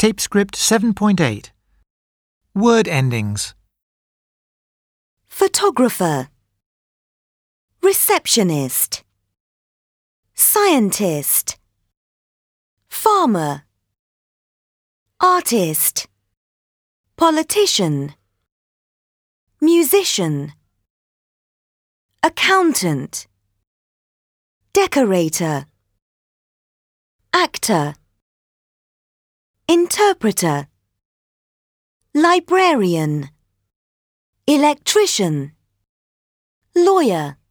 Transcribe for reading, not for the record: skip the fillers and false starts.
Tape script 7.8. Word endings. Photographer, receptionist, scientist, farmer, artist, politician, musician, accountant, decorator, actor, interpreter, librarian, electrician, lawyer.